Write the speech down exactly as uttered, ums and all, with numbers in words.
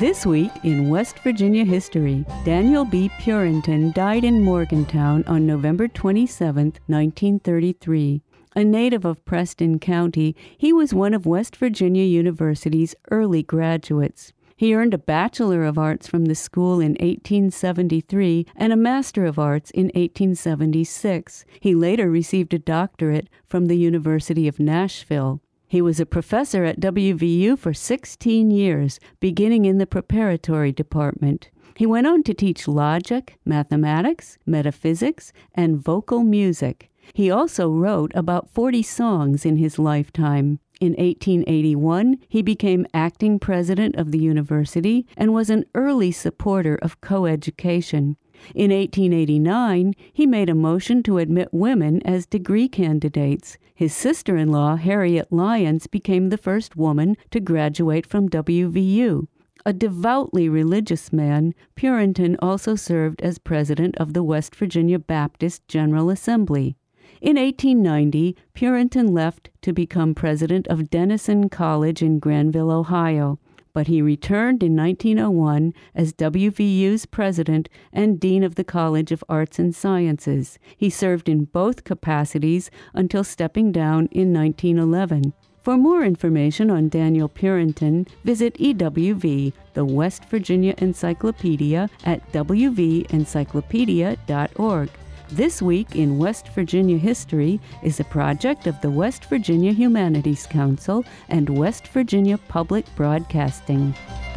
This week in West Virginia history, Daniel B. Purinton died in Morgantown on November twenty-seventh, nineteen thirty-three. A native of Preston County, he was one of West Virginia University's early graduates. He earned a Bachelor of Arts from the school in eighteen seventy-three and a Master of Arts in eighteen seventy-six. He later received a doctorate from the University of Nashville. He was a professor at W V U for sixteen years, beginning in the preparatory department. He went on to teach logic, mathematics, metaphysics, and vocal music. He also wrote about forty songs in his lifetime. In eighteen eighty-one, he became acting president of the university and was an early supporter of coeducation. In eighteen eighty-nine, he made a motion to admit women as degree candidates. His sister-in-law, Harriet Lyons, became the first woman to graduate from W V U. A devoutly religious man, Purinton also served as president of the West Virginia Baptist General Assembly. In eighteen ninety, Purinton left to become president of Denison College in Granville, Ohio, but he returned in nineteen oh one as W V U's president and dean of the College of Arts and Sciences. He served in both capacities until stepping down in nineteen eleven. For more information on Daniel Purinton, visit E W V, the West Virginia Encyclopedia, at w v encyclopedia dot org. This Week in West Virginia History is a project of the West Virginia Humanities Council and West Virginia Public Broadcasting.